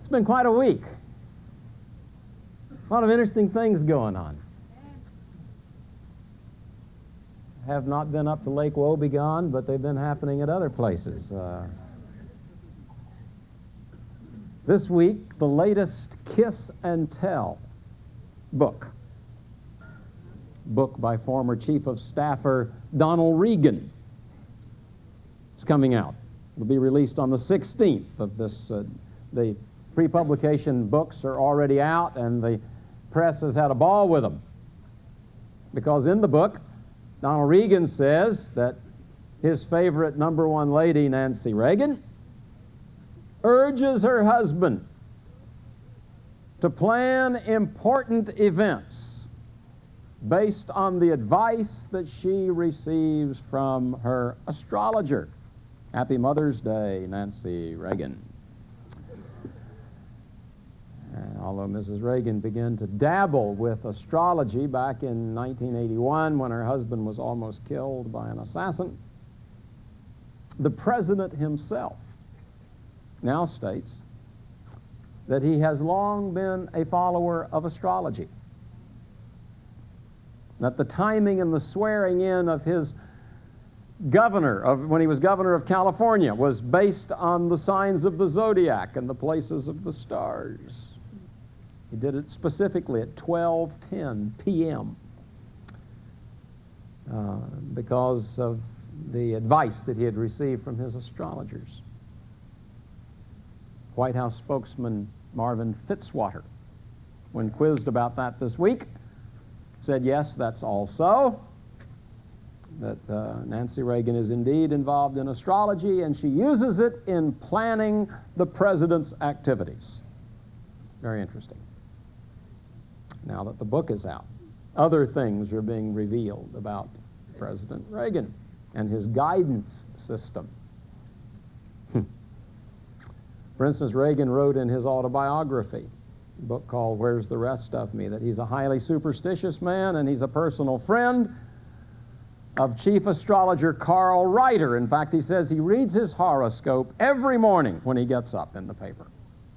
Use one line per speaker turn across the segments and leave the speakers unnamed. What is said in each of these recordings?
It's been quite a week. A lot of interesting things going on. Have not been up to Lake Wobegon, but they've been happening at other places. This week, the latest Kiss and Tell book by former Chief of Staffer Donald Regan. It's coming out. It'll be released on the 16th of this. The pre-publication books are already out, and the press has had a ball with them. Because in the book, Donald Regan says that his favorite number one lady, Nancy Reagan, urges her husband to plan important events based on the advice that she receives from her astrologer. Happy Mother's Day, Nancy Reagan. Although Mrs. Reagan began to dabble with astrology back in 1981 when her husband was almost killed by an assassin, the president himself now states that he has long been a follower of astrology, that the timing and the swearing in of his when he was governor of California was based on the signs of the zodiac and the places of the stars. He did it specifically at 12:10 p.m. Because of the advice that he had received from his astrologers. White House spokesman Marvin Fitzwater, when quizzed about that this week, said, yes, that's all so, that Nancy Reagan is indeed involved in astrology, and she uses it in planning the president's activities. Very interesting. Now that the book is out, other things are being revealed about President Reagan and his guidance system. For instance, Reagan wrote in his autobiography, a book called Where's the Rest of Me, that he's a highly superstitious man and he's a personal friend of chief astrologer Carl Reiter. In fact, he says he reads his horoscope every morning when he gets up in the paper.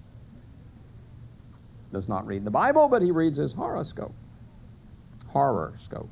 Does not read the Bible, but he reads his horoscope. Horoscope.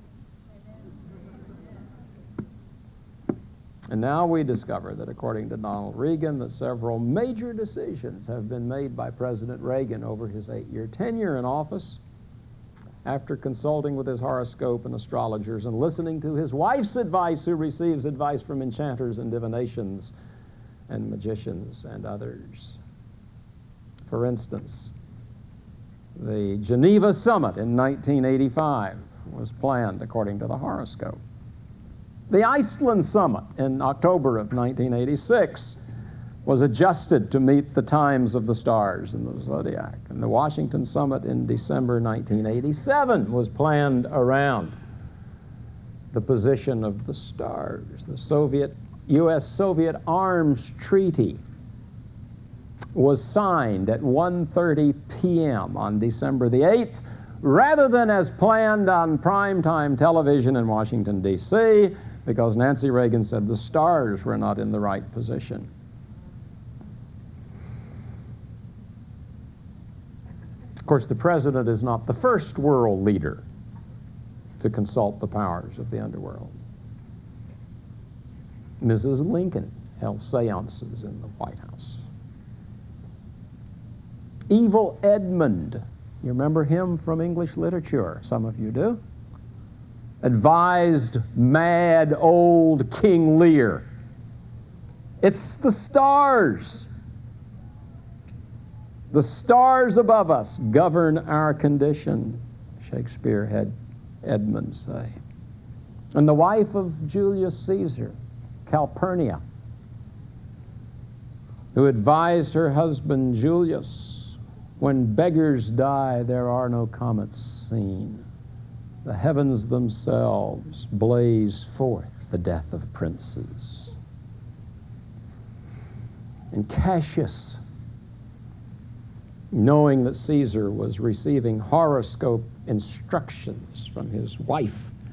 And now we discover that according to Donald Regan, that several major decisions have been made by President Reagan over his 8-year tenure in office after consulting with his horoscope and astrologers and listening to his wife's advice, who receives advice from enchanters and divinations and magicians and others. For instance, the Geneva Summit in 1985 was planned according to the horoscope. The Iceland Summit in October of 1986 was adjusted to meet the times of the stars in the zodiac. And the Washington Summit in December 1987 was planned around the position of the stars. The U.S.-Soviet arms treaty was signed at 1:30 p.m. on December the 8th, rather than as planned on primetime television in Washington, D.C., because Nancy Reagan said the stars were not in the right position. Of course, the president is not the first world leader to consult the powers of the underworld. Mrs. Lincoln held seances in the White House. Evil Edmund, you remember him from English literature, some of you do, advised mad old King Lear, it's the stars. The stars above us govern our condition, Shakespeare had Edmund say. And the wife of Julius Caesar, Calpurnia, who advised her husband Julius, when beggars die, there are no comets seen. The heavens themselves blaze forth the death of princes. And Cassius, knowing that Caesar was receiving horoscope instructions from his wife,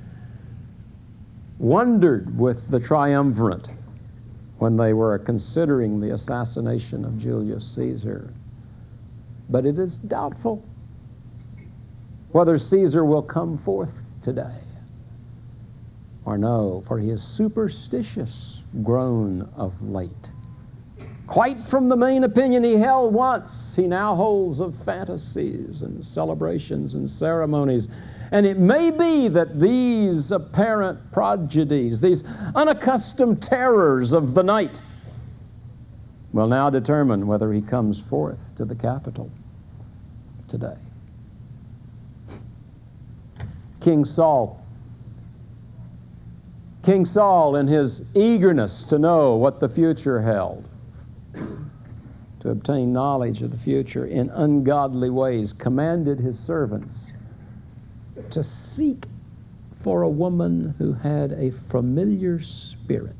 wondered with the triumvirate when they were considering the assassination of Julius Caesar, but it is doubtful whether Caesar will come forth today or no, for he is superstitious grown of late. Quite from the main opinion he held once, he now holds of fantasies and celebrations and ceremonies. And it may be that these apparent prodigies, these unaccustomed terrors of the night, will now determine whether he comes forth to the Capitol today. King Saul, in his eagerness to know what the future held, to obtain knowledge of the future in ungodly ways, commanded his servants to seek for a woman who had a familiar spirit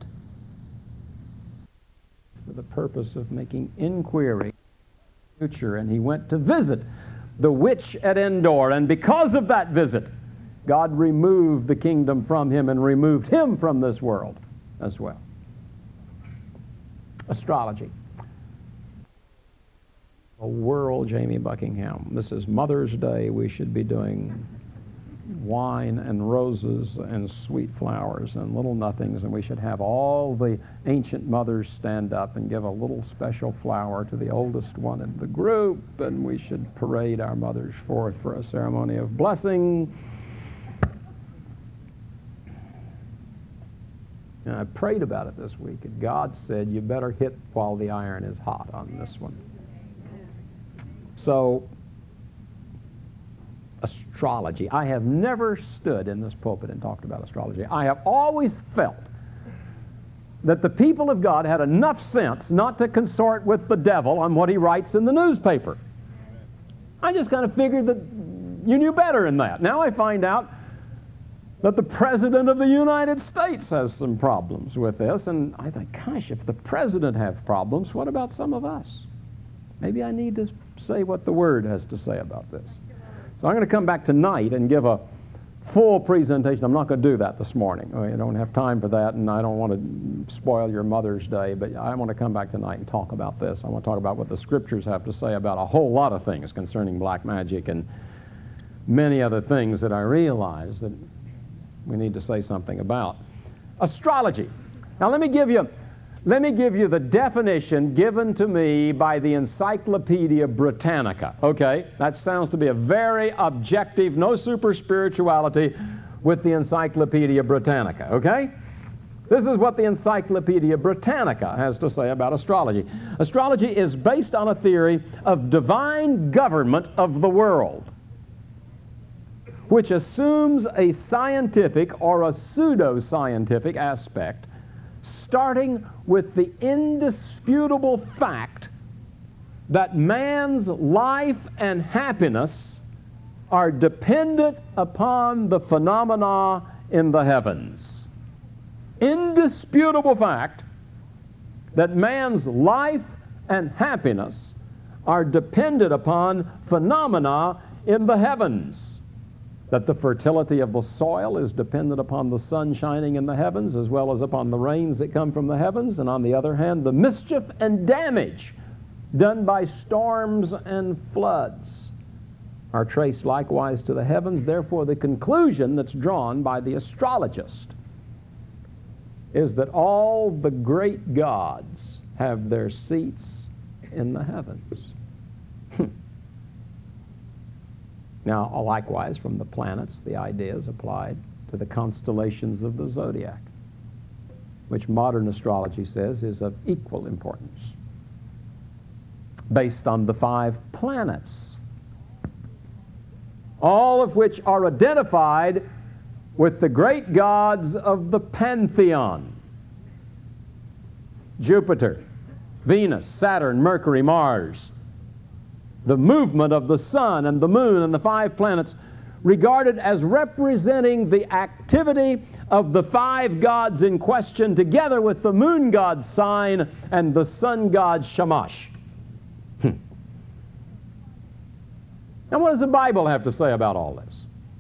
for the purpose of making inquiry of the future. And he went to visit the witch at Endor, and because of that visit, God removed the kingdom from him and removed him from this world as well. Astrology. A world, Jamie Buckingham. This is Mother's Day. We should be doing wine and roses and sweet flowers and little nothings, and we should have all the ancient mothers stand up and give a little special flower to the oldest one in the group, and we should parade our mothers forth for a ceremony of blessing. And I prayed about it this week, and God said, you better hit while the iron is hot on this one. So, astrology. I have never stood in this pulpit and talked about astrology. I have always felt that the people of God had enough sense not to consort with the devil on what he writes in the newspaper. I just kind of figured that you knew better than that. Now I find out that the President of the United States has some problems with this, and I think, gosh, if the President has problems, what about some of us? Maybe I need to say what the Word has to say about this. So I'm going to come back tonight and give a full presentation. I'm not going to do that this morning. I don't have time for that, and I don't want to spoil your Mother's Day, but I want to come back tonight and talk about this. I want to talk about what the Scriptures have to say about a whole lot of things concerning black magic and many other things that I realize that we need to say something about. Astrology. Now let me give you the definition given to me by the Encyclopedia Britannica. Okay, that sounds to be a very objective, no super spirituality with the Encyclopedia Britannica. Okay? This is what the Encyclopedia Britannica has to say about astrology. Astrology is based on a theory of divine government of the world, which assumes a scientific or a pseudo-scientific aspect, starting with the indisputable fact that man's life and happiness are dependent upon the phenomena in the heavens. Indisputable fact that man's life and happiness are dependent upon phenomena in the heavens. That the fertility of the soil is dependent upon the sun shining in the heavens as well as upon the rains that come from the heavens, and on the other hand, the mischief and damage done by storms and floods are traced likewise to the heavens. Therefore, the conclusion that's drawn by the astrologist is that all the great gods have their seats in the heavens. Now, likewise, from the planets, the idea is applied to the constellations of the zodiac, which modern astrology says is of equal importance, based on the 5 planets, all of which are identified with the great gods of the pantheon: Jupiter, Venus, Saturn, Mercury, Mars. The movement of the sun and the moon and the 5 planets regarded as representing the activity of the 5 gods in question, together with the moon god Sign and the sun god Shamash. Now, what does the Bible have to say about all this?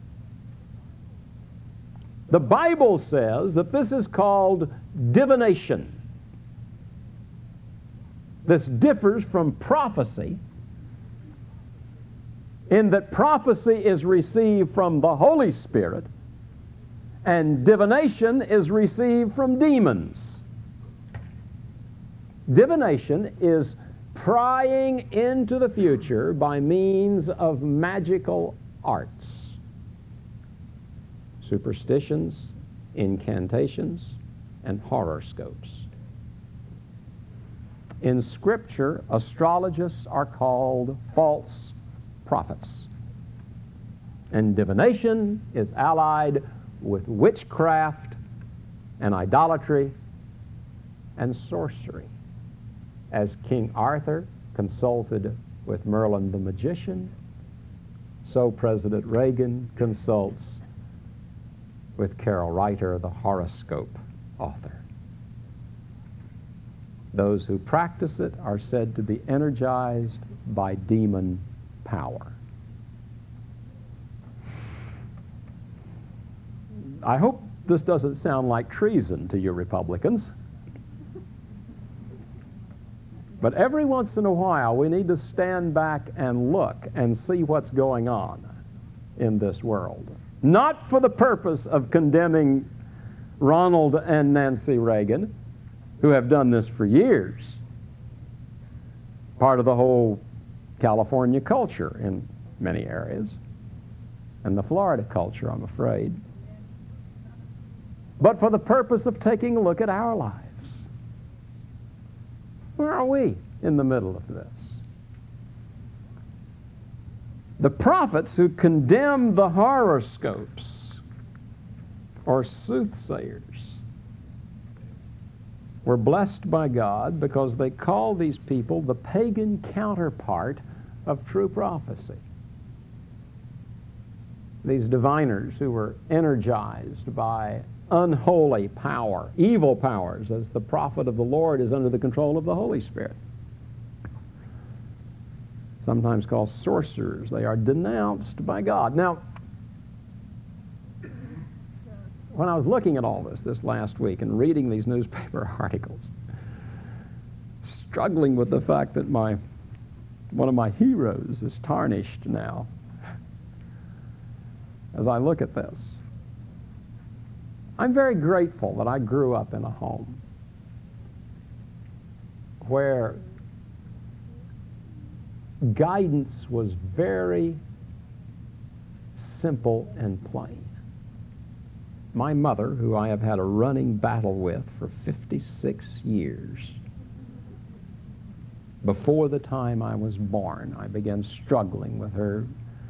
The Bible says that this is called divination. This differs from prophecy in that prophecy is received from the Holy Spirit and divination is received from demons. Divination is prying into the future by means of magical arts, superstitions, incantations, and horoscopes. In Scripture, astrologists are called false prophets. And divination is allied with witchcraft and idolatry and sorcery. As King Arthur consulted with Merlin the magician, so President Reagan consults with Carol Reiter, the horoscope author. Those who practice it are said to be energized by demon power. I hope this doesn't sound like treason to you Republicans. But every once in a while, we need to stand back and look and see what's going on in this world. Not for the purpose of condemning Ronald and Nancy Reagan, who have done this for years. Part of the whole California culture in many areas, and the Florida culture, I'm afraid. But for the purpose of taking a look at our lives. Where are we in the middle of this? The prophets who condemn the horoscopes or soothsayers were blessed by God because they called these people the pagan counterpart of true prophecy. These diviners who were energized by unholy power, evil powers, as the prophet of the Lord is under the control of the Holy Spirit. Sometimes called sorcerers. They are denounced by God. Now, when I was looking at all this last week and reading these newspaper articles, struggling with the fact that one of my heroes is tarnished now, as I look at this, I'm very grateful that I grew up in a home where guidance was very simple and plain. My mother, who I have had a running battle with for 56 years, before the time I was born, I began struggling with her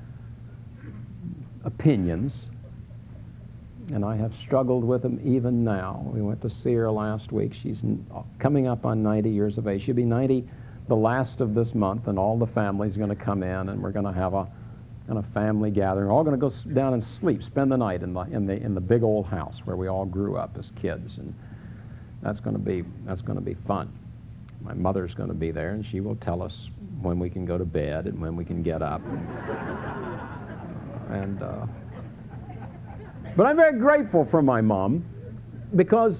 opinions, and I have struggled with them even now. We went to see her last week. She's coming up on 90 years of age. She'll be 90 the last of this month, and all the family's going to come in, and we're going to have a kind of family gathering. We're all going to go down and sleep, spend the night in the big old house where we all grew up as kids, and that's going to be fun. My mother's going to be there, and she will tell us when we can go to bed and when we can get up. But I'm very grateful for my mom, because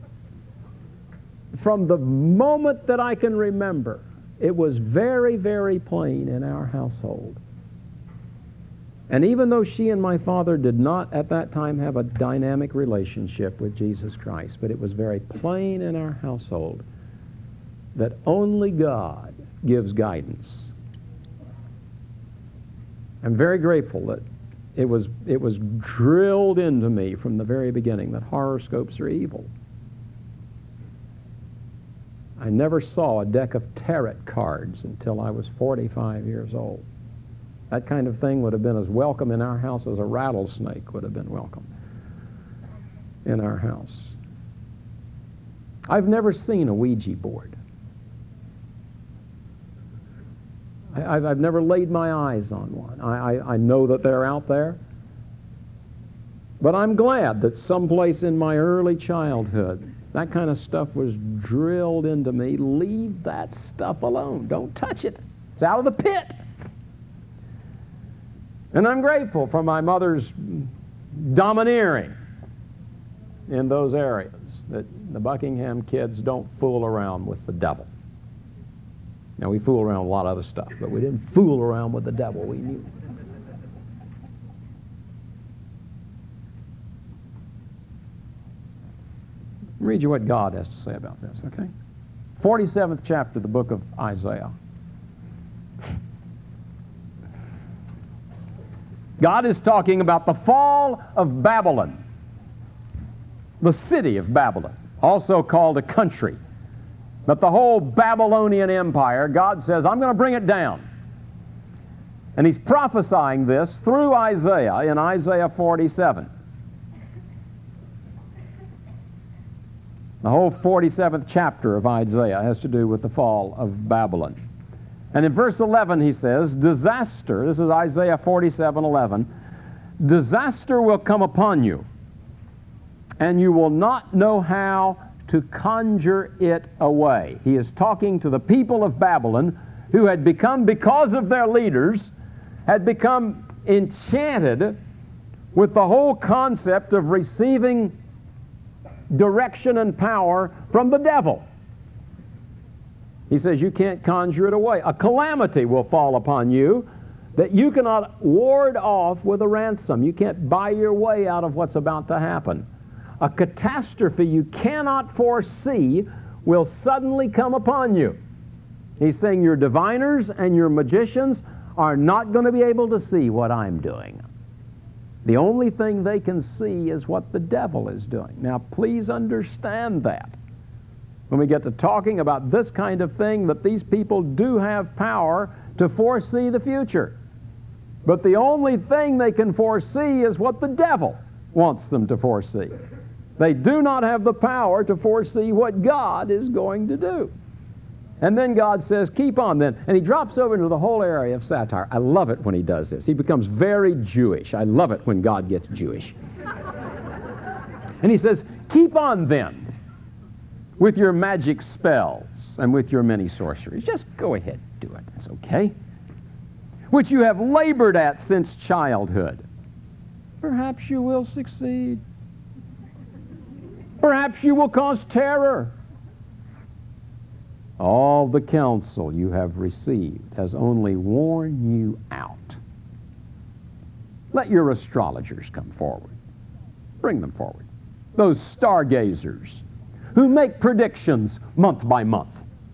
from the moment that I can remember, it was very, very plain in our household. And even though she and my father did not at that time have a dynamic relationship with Jesus Christ, but it was very plain in our household that only God gives guidance. I'm very grateful that it was drilled into me from the very beginning that horoscopes are evil. I never saw a deck of tarot cards until I was 45 years old. That kind of thing would have been as welcome in our house as a rattlesnake would have been welcome in our house. I've never seen a Ouija board. I've never laid my eyes on one. I know that they're out there. But I'm glad that someplace in my early childhood, that kind of stuff was drilled into me. Leave that stuff alone. Don't touch it. It's out of the pit. And I'm grateful for my mother's domineering in those areas, that the Buckingham kids don't fool around with the devil. Now, we fool around with a lot of other stuff, but we didn't fool around with the devil. We knew. Let me read you what God has to say about this, okay? 47th chapter of the book of Isaiah. God is talking about the fall of Babylon, the city of Babylon, also called a country. But the whole Babylonian empire, God says, I'm going to bring it down. And he's prophesying this through Isaiah in Isaiah 47. The whole 47th chapter of Isaiah has to do with the fall of Babylon. And in verse 11 he says, disaster, this is Isaiah 47:11, disaster will come upon you, and you will not know how to conjure it away. He is talking to the people of Babylon who had become, because of their leaders, had become enchanted with the whole concept of receiving direction and power from the devil. He says you can't conjure it away. A calamity will fall upon you that you cannot ward off with a ransom. You can't buy your way out of what's about to happen. A catastrophe you cannot foresee will suddenly come upon you. He's saying your diviners and your magicians are not going to be able to see what I'm doing. The only thing they can see is what the devil is doing. Now, please understand that. When we get to talking about this kind of thing, that these people do have power to foresee the future. But the only thing they can foresee is what the devil wants them to foresee. They do not have the power to foresee what God is going to do. And then God says, keep on then. And he drops over into the whole area of satire. I love it when he does this. He becomes very Jewish. I love it when God gets Jewish. And he says, keep on then with your magic spells and with your many sorceries. Just go ahead, do it. It's okay. Which you have labored at since childhood. Perhaps you will succeed. Perhaps you will cause terror. All the counsel you have received has only worn you out. Let your astrologers come forward. Bring them forward. Those stargazers who make predictions month by month.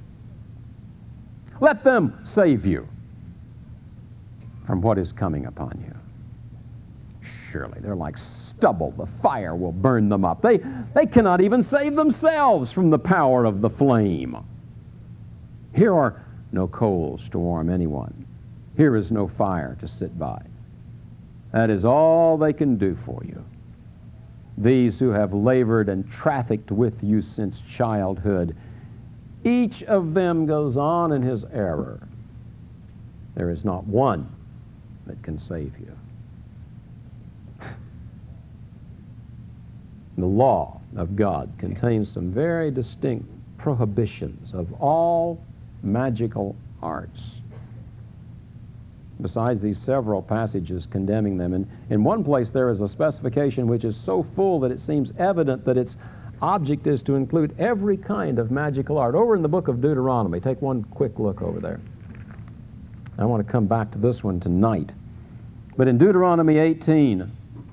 Let them save you from what is coming upon you. Surely they're like stubble. The fire will burn them up. They cannot even save themselves from the power of the flame. Here are no coals to warm anyone. Here is no fire to sit by. That is all they can do for you. These who have labored and trafficked with you since childhood, each of them goes on in his error. There is not one that can save you. The law of God contains some very distinct prohibitions of all magical arts. Besides these several passages condemning them, and in one place there is a specification which is so full that it seems evident that its object is to include every kind of magical art. Over in the book of Deuteronomy, take one quick look over there. I want to come back to this one tonight. But in Deuteronomy 18,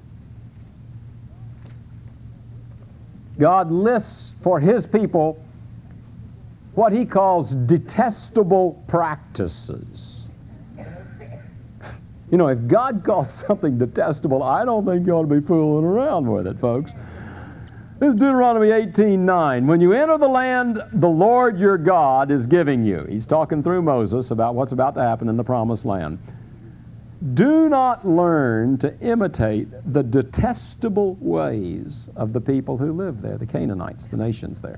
God lists for his people what he calls detestable practices. You know, if God calls something detestable, I don't think you ought to be fooling around with it, folks. This is Deuteronomy 18:9. When you enter the land the Lord your God is giving you, he's talking through Moses about what's about to happen in the promised land. Do not learn to imitate the detestable ways of the people who live there, the Canaanites, the nations there.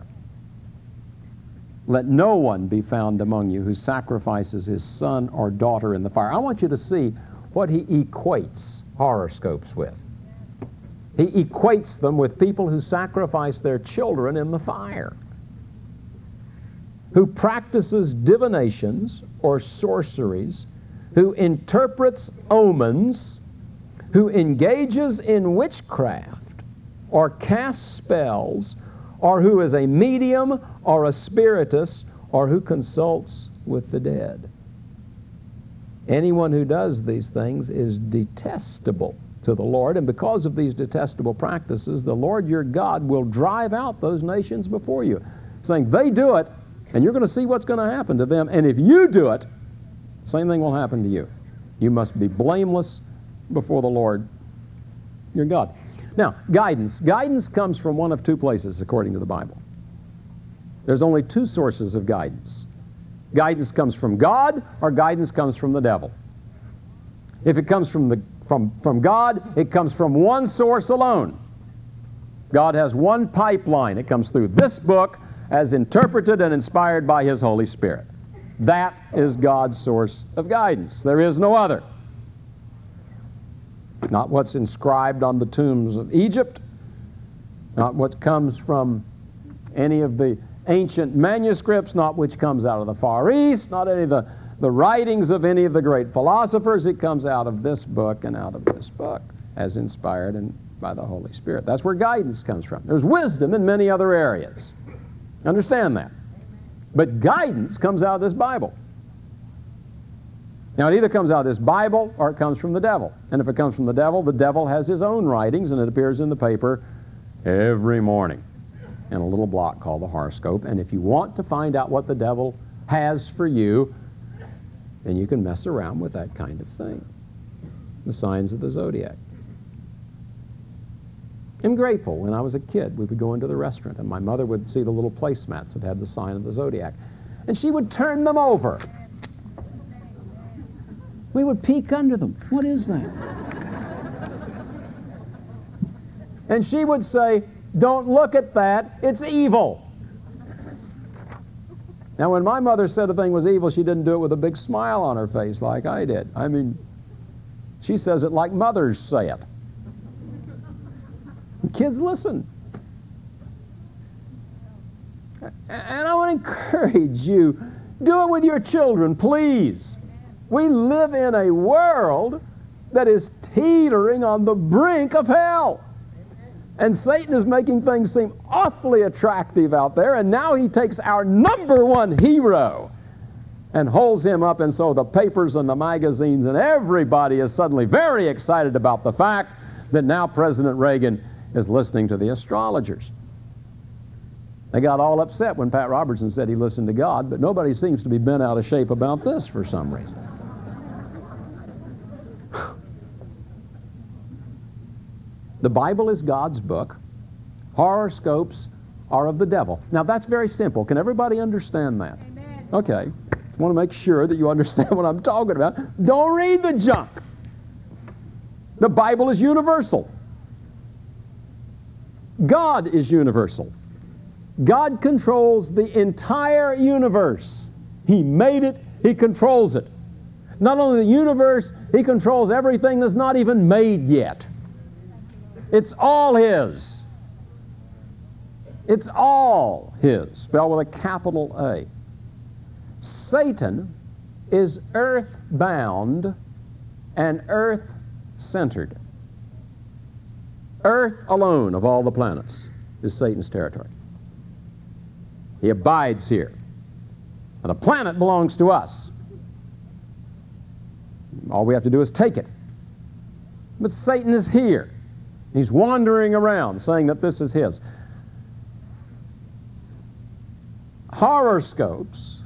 Let no one be found among you who sacrifices his son or daughter in the fire. I want you to see what he equates horoscopes with. He equates them with people who sacrifice their children in the fire, who practices divinations or sorceries, who interprets omens, who engages in witchcraft or casts spells, or who is a medium or a spiritist, or who consults with the dead. Anyone who does these things is detestable to the Lord, and because of these detestable practices, the Lord your God will drive out those nations before you, saying, they do it, and you're going to see what's going to happen to them, and if you do it, same thing will happen to you. You must be blameless before the Lord your God. Now, guidance. Guidance comes from one of two places, according to the Bible. There's only two sources of guidance. Guidance comes from God, or guidance comes from the devil. If it comes from God, it comes from one source alone. God has one pipeline. It comes through this book as interpreted and inspired by His Holy Spirit. That is God's source of guidance. There is no other. Not what's inscribed on the tombs of Egypt, not what comes from any of the ancient manuscripts, not which comes out of the Far East, not any of the writings of any of the great philosophers. It comes out of this book and out of this book as inspired and by the Holy Spirit. That's where guidance comes from. There's wisdom in many other areas. Understand that. But guidance comes out of this Bible. Now, it either comes out of this Bible or it comes from the devil. And if it comes from the devil has his own writings, and it appears in the paper every morning in a little block called the horoscope. And if you want to find out what the devil has for you, then you can mess around with that kind of thing. The signs of the zodiac. I'm grateful. When I was a kid, we would go into the restaurant, and my mother would see the little placemats that had the sign of the zodiac. And she would turn them over. We would peek under them. What is that? And she would say, don't look at that, it's evil. Now, when my mother said a thing was evil, she didn't do it with a big smile on her face like I did. I mean, she says it like mothers say it. And kids listen. And I want to encourage you, do it with your children, please. We live in a world that is teetering on the brink of hell. And Satan is making things seem awfully attractive out there, and now he takes our number one hero and holds him up, and so the papers and the magazines and everybody is suddenly very excited about the fact that now President Reagan is listening to the astrologers. They got all upset when Pat Robertson said he listened to God, but nobody seems to be bent out of shape about this for some reason. The Bible is God's book. Horoscopes are of the devil. Now, that's very simple. Can everybody understand that? Amen. Okay. I want to make sure that you understand what I'm talking about. Don't read the junk. The Bible is universal. God is universal. God controls the entire universe. He made it. He controls it. Not only the universe, He controls everything that's not even made yet. It's all His. It's all His, spelled with a capital A. Satan is earth-bound and earth-centered. Earth alone of all the planets is Satan's territory. He abides here. And the planet belongs to us. All we have to do is take it. But Satan is here. He's wandering around saying that this is his. Horoscopes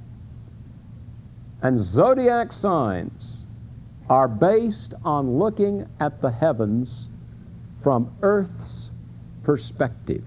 and zodiac signs are based on looking at the heavens from Earth's perspective.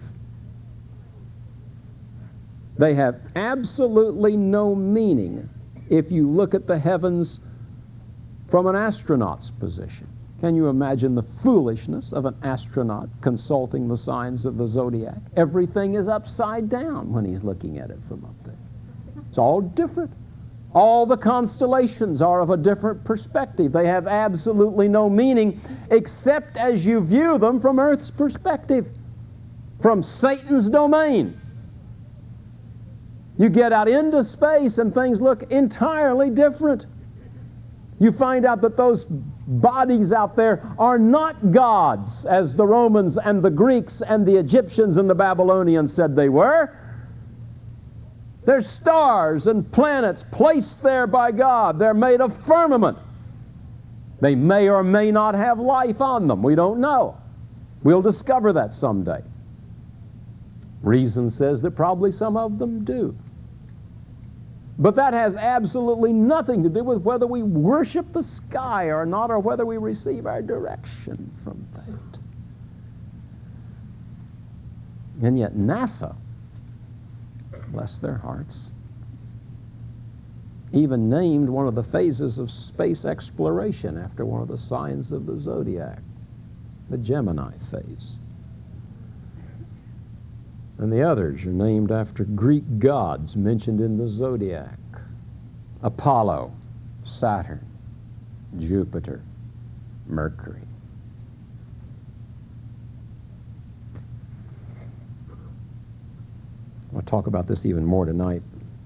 They have absolutely no meaning if you look at the heavens from an astronaut's position. Can you imagine the foolishness of an astronaut consulting the signs of the zodiac? Everything is upside down when he's looking at it from up there. It's all different. All the constellations are of a different perspective. They have absolutely no meaning except as you view them from Earth's perspective, from Satan's domain. You get out into space and things look entirely different. You find out that those bodies out there are not gods, as the Romans and the Greeks and the Egyptians and the Babylonians said they were. They're stars and planets placed there by God. They're made of firmament. They may or may not have life on them. We don't know. We'll discover that someday. Reason says that probably some of them do. But that has absolutely nothing to do with whether we worship the sky or not, or whether we receive our direction from that. And yet NASA, bless their hearts, even named one of the phases of space exploration after one of the signs of the zodiac, the Gemini phase. And the others are named after Greek gods mentioned in the zodiac: Apollo, Saturn, Jupiter, Mercury. I'll talk about this even more tonight,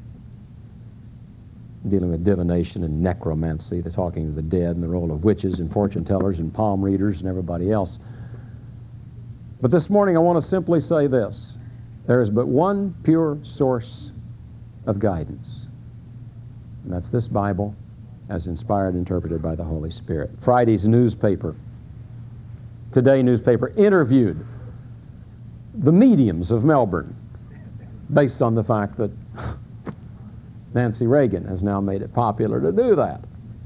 dealing with divination and necromancy, the talking to the dead, and the role of witches and fortune tellers and palm readers and everybody else. But this morning I want to simply say this: there is but one pure source of guidance, and that's this Bible, as inspired and interpreted by the Holy Spirit. Friday's newspaper, Today newspaper, interviewed the mediums of Melbourne based on the fact that Nancy Reagan has now made it popular to do that.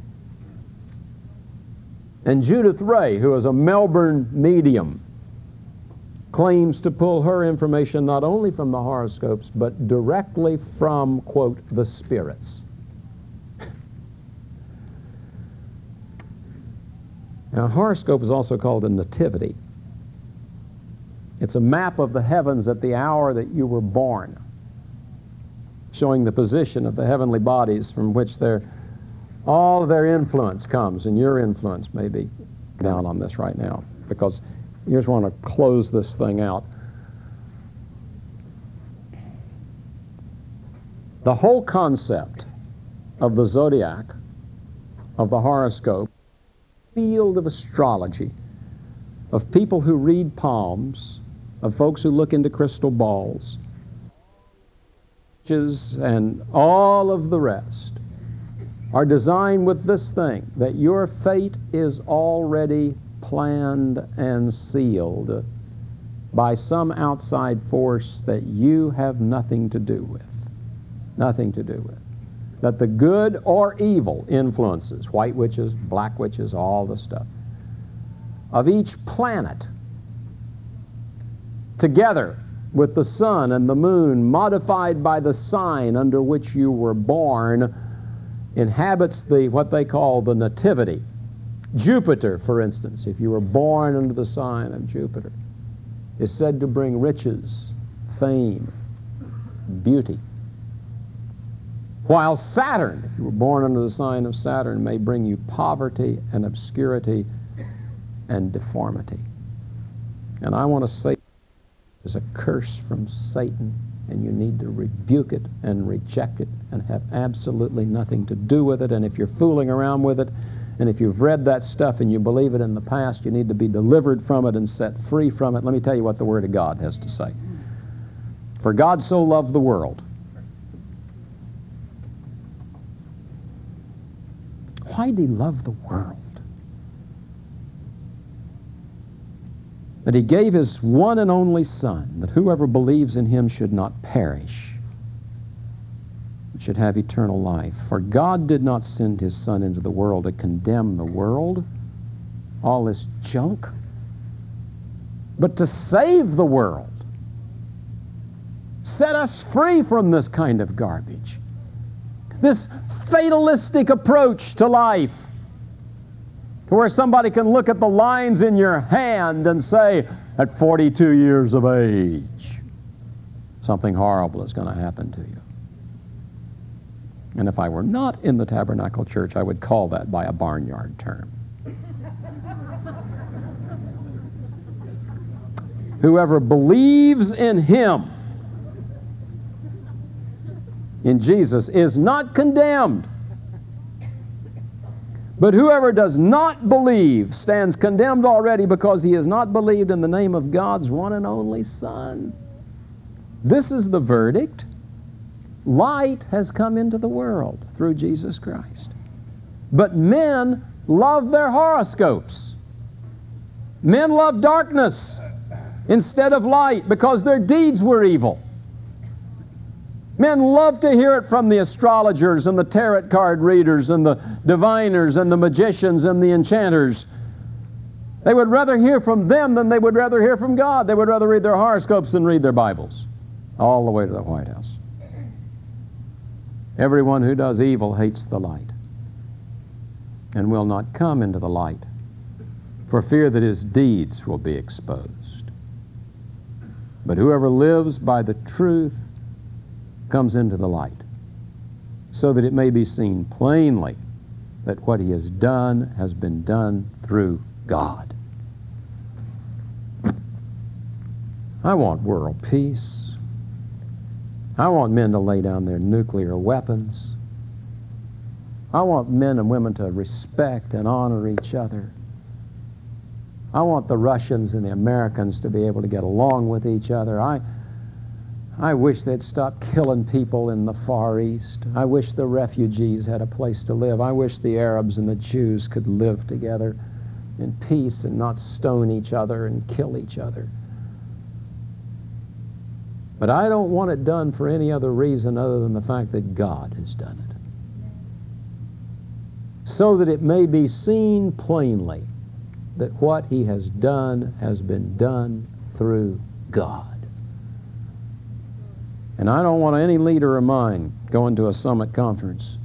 And Judith Ray, who is a Melbourne medium, claims to pull her information not only from the horoscopes, but directly from, quote, the spirits. Now, a horoscope is also called a nativity. It's a map of the heavens at the hour that you were born, showing the position of the heavenly bodies from which all of their influence comes, and your influence may be down on this right now, because you just want to close this thing out. The whole concept of the zodiac, of the horoscope, field of astrology, of people who read palms, of folks who look into crystal balls, and all of the rest, are designed with this thing, that your fate is already planned and sealed by some outside force that you have nothing to do with. Nothing to do with. That the good or evil influences, white witches, black witches, all the stuff, of each planet, together with the sun and the moon, modified by the sign under which you were born, inhabits what they call the nativity. Jupiter, for instance, if you were born under the sign of Jupiter, is said to bring riches, fame, beauty. While Saturn, if you were born under the sign of Saturn, may bring you poverty and obscurity and deformity. And I want to say there's a curse from Satan, and you need to rebuke it and reject it and have absolutely nothing to do with it. And if you're fooling around with it, and if you've read that stuff and you believe it in the past, you need to be delivered from it and set free from it. Let me tell you what the Word of God has to say. For God so loved the world. Why did he love the world? That he gave his one and only Son, that whoever believes in him should not perish, but should have eternal life. For God did not send his Son into the world to condemn the world, all this junk, but to save the world. Set us free from this kind of garbage, this fatalistic approach to life, to where somebody can look at the lines in your hand and say, at 42 years of age, something horrible is going to happen to you. And if I were not in the Tabernacle Church, I would call that by a barnyard term. Whoever believes in him, in Jesus, is not condemned. But whoever does not believe stands condemned already, because he has not believed in the name of God's one and only Son. This is the verdict. Light has come into the world through Jesus Christ. But men loved their horoscopes. Men loved darkness instead of light because their deeds were evil. Men loved to hear it from the astrologers and the tarot card readers and the diviners and the magicians and the enchanters. They would rather hear from them than they would rather hear from God. They would rather read their horoscopes than read their Bibles, all the way to the White House. Everyone who does evil hates the light and will not come into the light for fear that his deeds will be exposed. But whoever lives by the truth comes into the light, so that it may be seen plainly that what he has been done through God. I want world peace. I want men to lay down their nuclear weapons. I want men and women to respect and honor each other. I want the Russians and the Americans to be able to get along with each other. I wish they'd stop killing people in the Far East. I wish the refugees had a place to live. I wish the Arabs and the Jews could live together in peace and not stone each other and kill each other. But I don't want it done for any other reason other than the fact that God has done it, so that it may be seen plainly that what he has been done through God. And I don't want any leader of mine going to a summit conference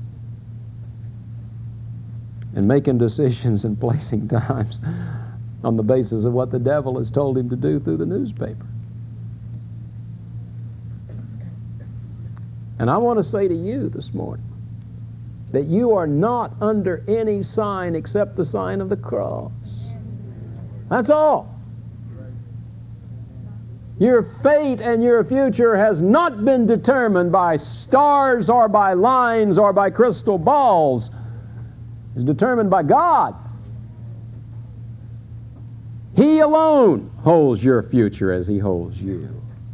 and making decisions and placing times on the basis of what the devil has told him to do through the newspaper. And I want to say to you this morning that you are not under any sign except the sign of the cross. That's all. Your fate and your future has not been determined by stars or by lines or by crystal balls. It's determined by God. He alone holds your future as he holds you.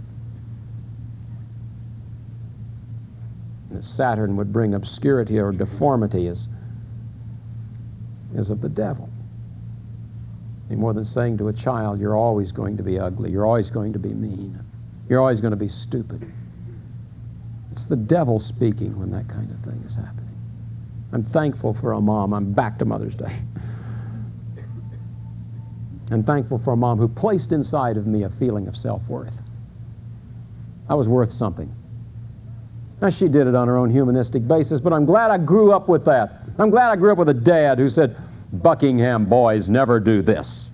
That Saturn would bring obscurity or deformity is of the devil. Any more than saying to a child, you're always going to be ugly, you're always going to be mean, you're always going to be stupid. It's the devil speaking when that kind of thing is happening. I'm thankful for a mom. I'm back to Mother's Day. I'm thankful for a mom who placed inside of me a feeling of self-worth. I was worth something. Now, she did it on her own humanistic basis, but I'm glad I grew up with that. I'm glad I grew up with a dad who said, Buckingham boys never do this.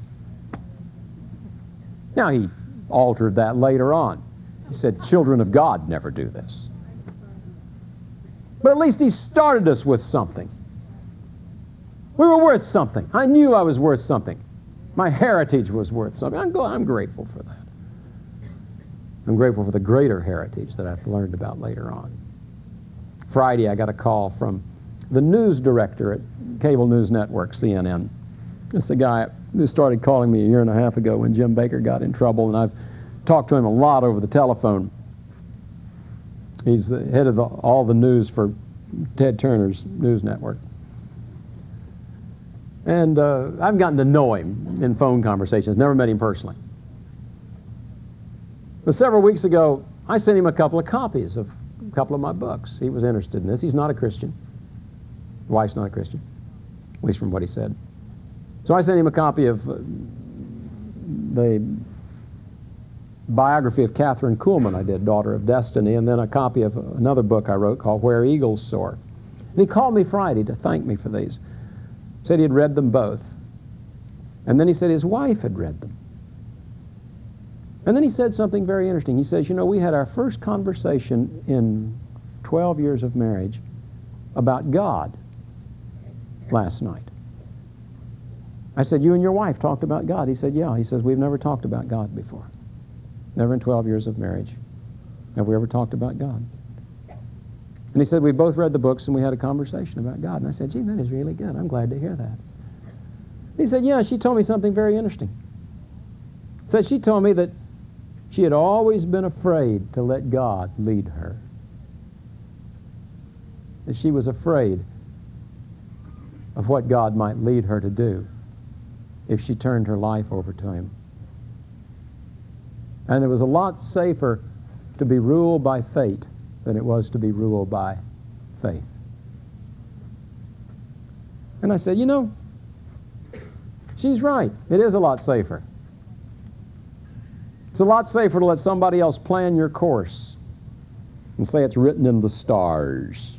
Now, he altered that later on. He said, children of God never do this. But at least he started us with something. We were worth something. I knew I was worth something. My heritage was worth something. I'm grateful for that. I'm grateful for the greater heritage that I've learned about later on. Friday, I got a call from the news director at Cable News Network, CNN. It's the guy who started calling me a year and a half ago when Jim Baker got in trouble, and I've talked to him a lot over the telephone. He's the head of all the news for Ted Turner's news network. And I've gotten to know him in phone conversations, never met him personally. But several weeks ago, I sent him a couple of copies of a couple of my books. He was interested in this. He's not a Christian. His wife's not a Christian, at least from what he said. So I sent him a copy of the biography of Catherine Kuhlman I did, Daughter of Destiny, and then a copy of another book I wrote called Where Eagles Soar. And he called me Friday to thank me for these. Said he had read them both. And then he said his wife had read them. And then he said something very interesting. He says, you know, we had our first conversation in 12 years of marriage about God last night. I said, you and your wife talked about God? He said, yeah. He says, we've never talked about God before. Never in 12 years of marriage have we ever talked about God. And he said, we both read the books and we had a conversation about God. And I said, gee, that is really good. I'm glad to hear that. He said, yeah, she told me something very interesting. Said she told me that she had always been afraid to let God lead her. That she was afraid of what God might lead her to do if she turned her life over to Him. And it was a lot safer to be ruled by fate than it was to be ruled by faith. And I said, you know, she's right. It is a lot safer. It's a lot safer to let somebody else plan your course and say it's written in the stars.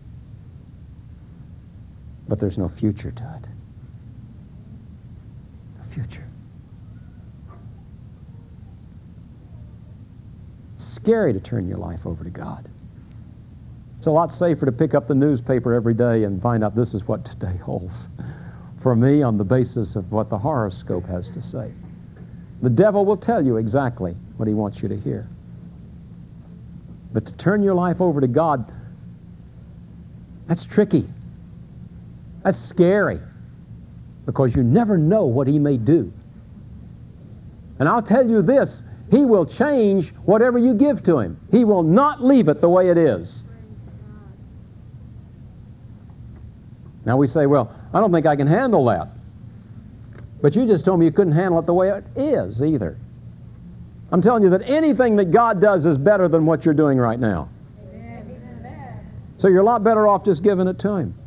But there's no future to it. No future. It's scary to turn your life over to God. It's a lot safer to pick up the newspaper every day and find out this is what today holds for me on the basis of what the horoscope has to say. The devil will tell you exactly what he wants you to hear. But to turn your life over to God, that's tricky. That's scary, because you never know what He may do. And I'll tell you this, He will change whatever you give to Him. He will not leave it the way it is. Now we say, well, I don't think I can handle that. But you just told me you couldn't handle it the way it is either. I'm telling you that anything that God does is better than what you're doing right now. Amen. So you're a lot better off just giving it to Him.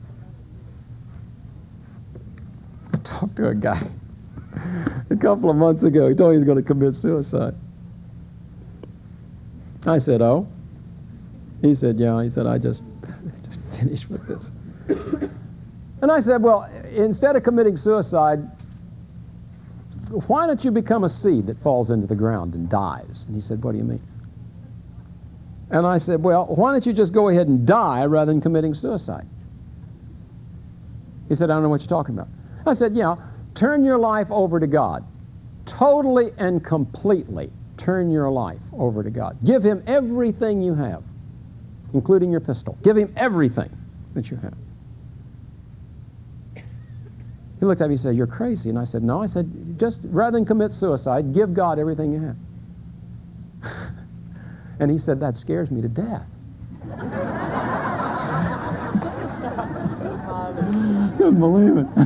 I talked to a guy a couple of months ago. He told me he was going to commit suicide. I said, oh? He said, yeah. He said, I just finished with this. And I said, well, instead of committing suicide, why don't you become a seed that falls into the ground and dies? And he said, what do you mean? And I said, well, why don't you just go ahead and die rather than committing suicide? He said, I don't know what you're talking about. I said, yeah, turn your life over to God. Totally and completely turn your life over to God. Give Him everything you have, including your pistol. Give Him everything that you have. He looked at me and said, you're crazy. And I said, no. I said, just rather than commit suicide, give God everything you have. And he said, that scares me to death. Couldn't believe it.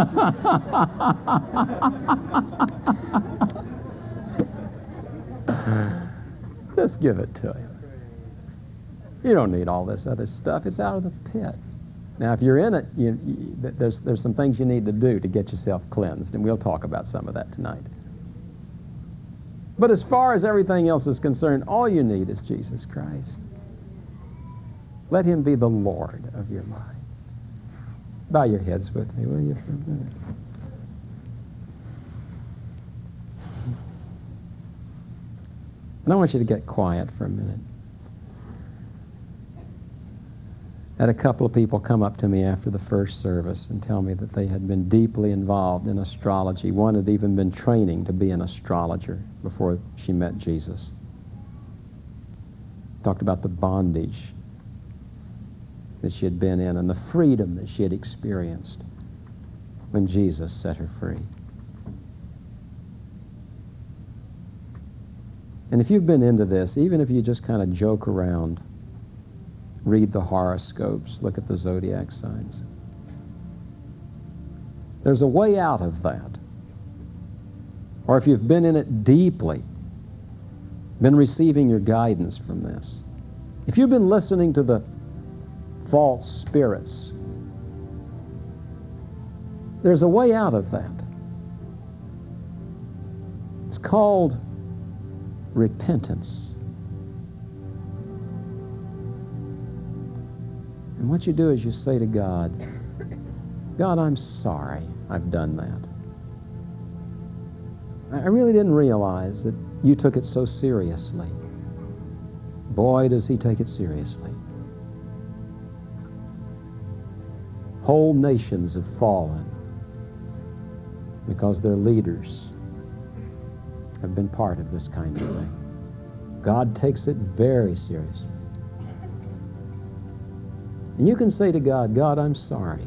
Just give it to Him. You don't need all this other stuff. It's out of the pit. Now, if you're in it, there's some things you need to do to get yourself cleansed, and we'll talk about some of that tonight. But as far as everything else is concerned, all you need is Jesus Christ. Let Him be the Lord of your life. Bow your heads with me, will you, for a minute? And I want you to get quiet for a minute. I had a couple of people come up to me after the first service and tell me that they had been deeply involved in astrology. One had even been training to be an astrologer before she met Jesus. Talked about the bondage that she had been in and the freedom that she had experienced when Jesus set her free. And if you've been into this, even if you just kind of joke around, read the horoscopes, look at the zodiac signs, there's a way out of that. Or if you've been in it deeply, been receiving your guidance from this, if you've been listening to the false spirits, there's a way out of that. It's called repentance. And what you do is you say to God, God, I'm sorry I've done that. I really didn't realize that you took it so seriously. Boy, does He take it seriously. Whole nations have fallen because their leaders have been part of this kind of thing. God takes it very seriously. And you can say to God, God, I'm sorry.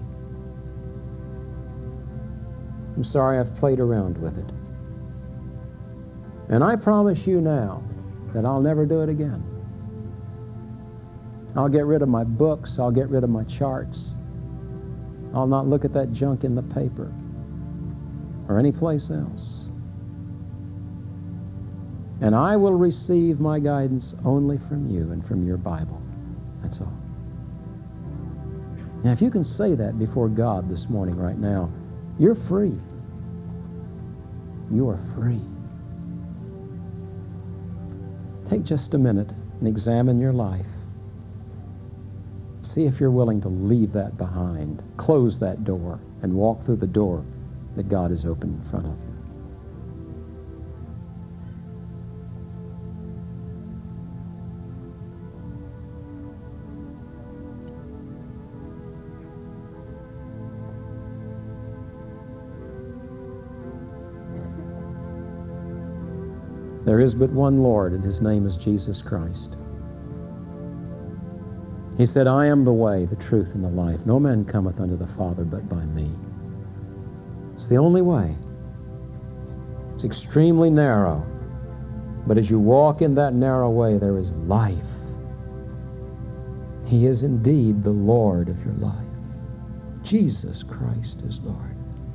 I'm sorry I've played around with it. And I promise you now that I'll never do it again. I'll get rid of my books. I'll get rid of my charts. I'll not look at that junk in the paper or any place else. And I will receive my guidance only from you and from your Bible. That's all. Now, if you can say that before God this morning, right now, you're free. You are free. Take just a minute and examine your life. See if you're willing to leave that behind, close that door, and walk through the door that God has opened in front of you. There is but one Lord, and His name is Jesus Christ. He said, I am the way, the truth, and the life. No man cometh unto the Father but by me. It's the only way. It's extremely narrow. But as you walk in that narrow way, there is life. He is indeed the Lord of your life. Jesus Christ is Lord.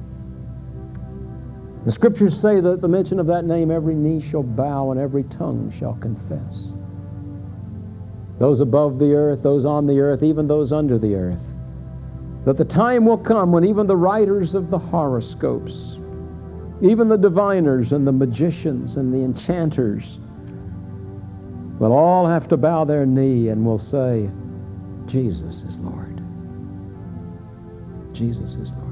The Scriptures say that at the mention of that name, every knee shall bow and every tongue shall confess. Those above the earth, those on the earth, even those under the earth, that the time will come when even the writers of the horoscopes, even the diviners and the magicians and the enchanters will all have to bow their knee and will say, Jesus is Lord. Jesus is Lord.